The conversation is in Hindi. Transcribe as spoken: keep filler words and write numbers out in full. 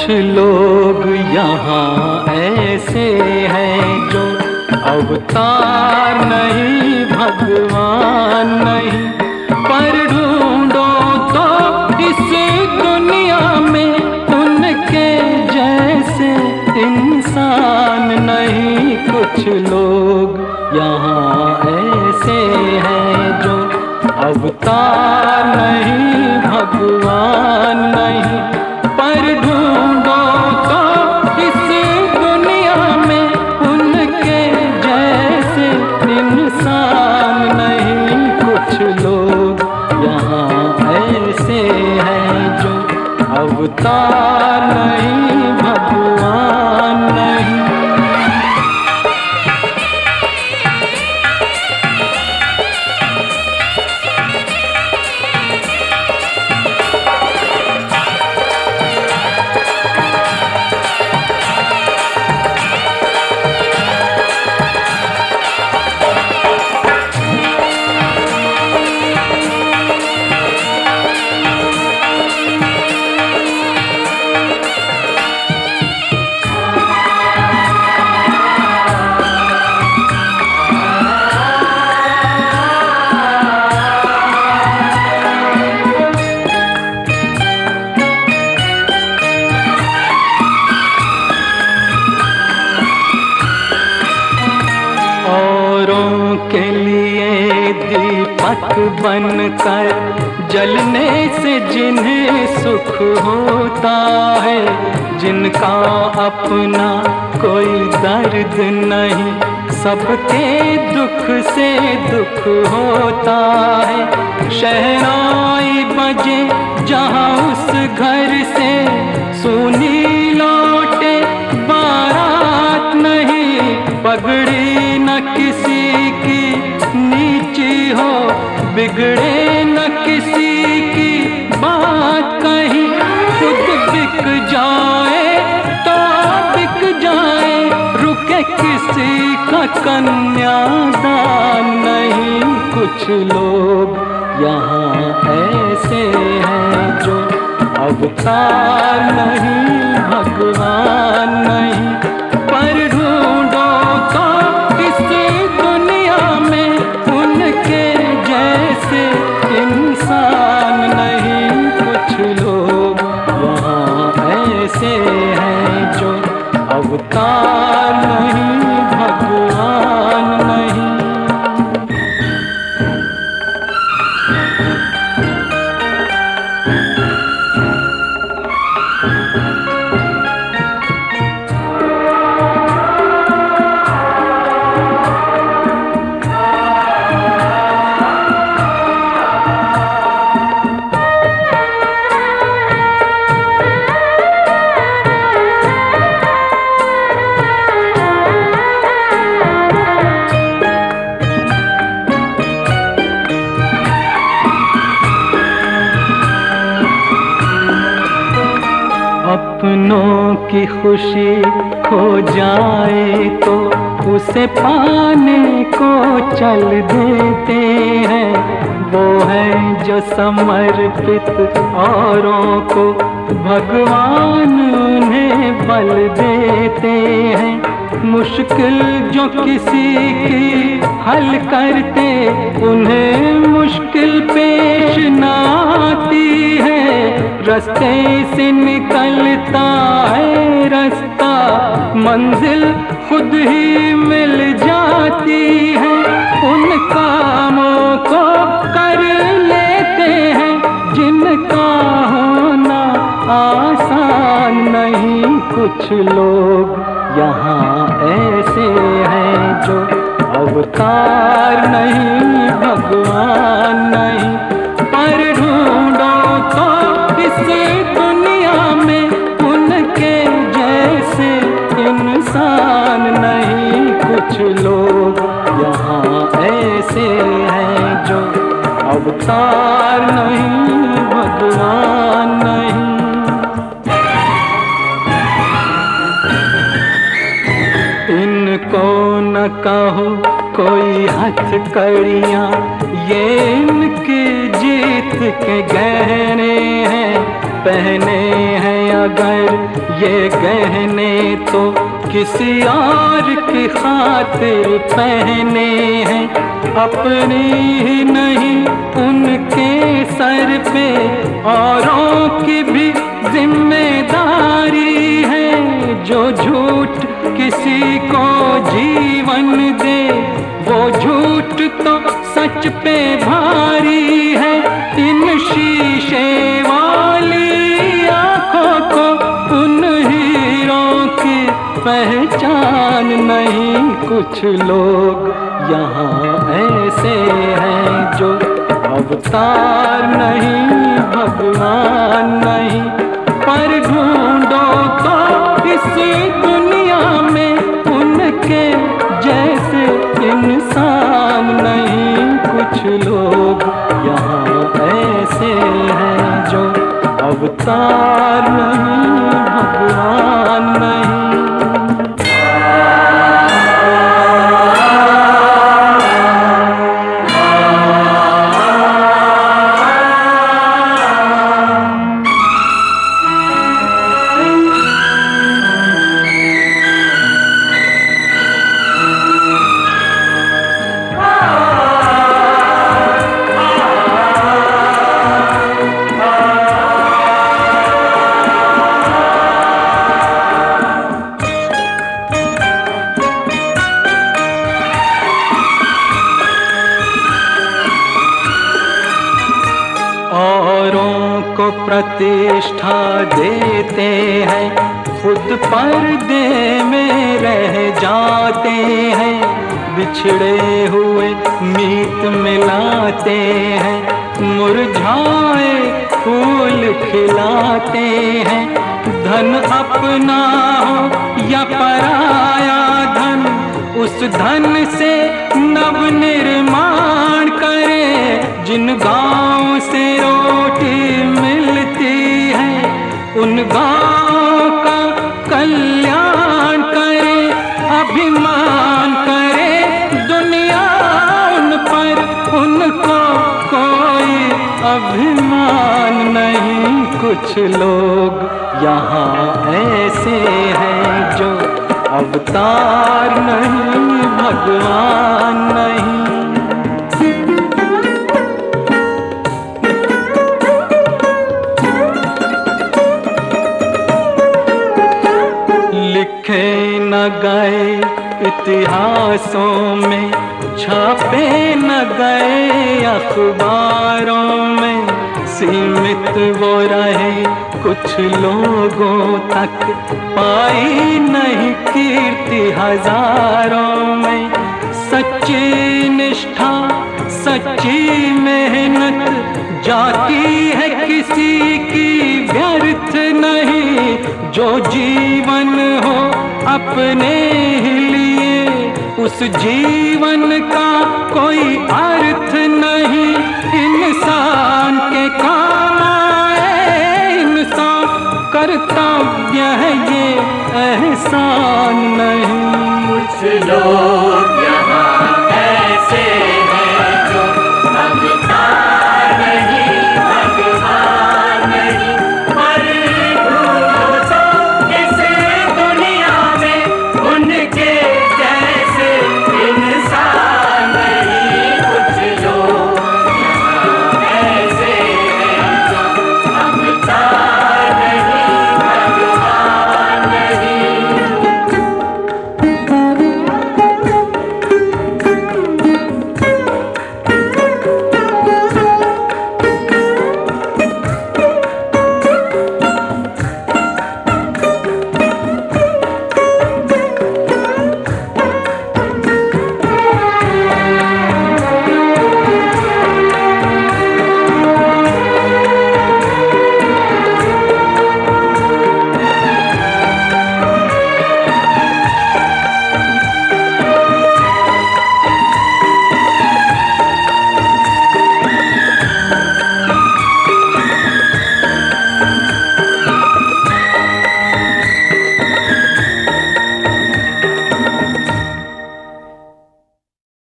लोग यहाँ ऐसे हैं जो अवतार नहीं, भगवान नहीं, पर ढूंढो तो इस दुनिया में उनके जैसे इंसान नहीं। कुछ लोग यहाँ ऐसे हैं जो अवतार नहीं, भगवान नहीं, पर ढूंढो तो इस दुनिया में उनके जैसे इंसान नहीं। कुछ लोग यहाँ ऐसे हैं जो अवतार नहीं, भगवान नहीं। के लिए दीपक बनकर जलने से जिन्हें सुख होता है, जिनका अपना कोई दर्द नहीं, सबके दुख से दुख होता है। शहनाई बजे जहाँ उस घर से सुनी लौटे बारात नहीं, पगड़ी न किसी की नीची हो, बिगड़े न किसी की बात कहीं, खुद बिक जाए तो बिक जाए, रुके किसी का कन्यादान नहीं। कुछ लोग यहाँ ऐसे हैं जो अवतार नहीं, भगवान नहीं, पर ढूंढो तो इस दुनिया में उनके जैसे इंसान नहीं। कुछ लोग यहाँ ऐसे हैं जो अवतार नहीं, भगवान नहीं। अपनों की खुशी खो जाए तो उसे पाने को चल देते हैं। वो है जो समर्पित औरों को भगवान उन्हें बल देते हैं। मुश्किल जो किसी की हल करते उन्हें मुश्किल पेश न आती है। रास्ते से निकलता है रास्ता, मंजिल खुद ही मिल जाती है। उन कामों को कर लेते हैं जिनका होना आसान नहीं। कुछ लोग यहाँ ऐसे हैं जो अवतार नहीं, भगवान नहीं, पर ढूंढो तो इस दुनिया में उनके जैसे इंसान नहीं। कुछ लोग यहाँ ऐसे हैं जो अवतार नहीं, भगवान नहीं। इनको न कहो कोई हथकड़ियाँ, ये इनकी जीत के गहने हैं। पहने हैं अगर ये गहने तो किसी और की खातिर पहने हैं, अपनी ही नहीं उनके सर पे औरों की भी जिम्मेदारी है। जो झूठ किसी को जीवन दे वो झूठ तो सच पे भारी है। इन शीशे वाली आंखों को उन हीरों की पहचान नहीं। कुछ लोग यहाँ ऐसे हैं जो अवतार नहीं भगवान नहीं, पर ढूंढो तो इस दुनिया में उनके जैसे इंसान नहीं। कुछ लोग यहाँ ऐसे हैं जो अवतार नहीं भगवान नहीं। औरों को प्रतिष्ठा देते हैं, खुद पर्दे में रह जाते हैं। बिछड़े हुए मीत मिलाते हैं, मुरझाए फूल खिलाते हैं। धन अपना हो या पराया धन, उस धन से नव निर्माण करे। जिन गाँव से रोटी मिलती है उन गाँव का कल्याण करे। अभिमान करे दुनिया उन पर, उनको कोई अभिमान नहीं। कुछ लोग यहाँ ऐसे हैं जो अवतार नहीं भगवान नहीं। लिखे न गए इतिहासों में, छापे न गए अखबारों में। सीमित वो रहे कुछ लोगों तक, पाई नहीं कीर्ति हजारों में। सच्ची निष्ठा सच्ची मेहनत जाती है किसी की व्यर्थ नहीं। जो जीवन हो अपने ही लिए, उस जीवन का कोई अर्थ नहीं। इंसान के काम आए इंसान, कर्तव्य है ये एहसान नहीं। कुछ लोग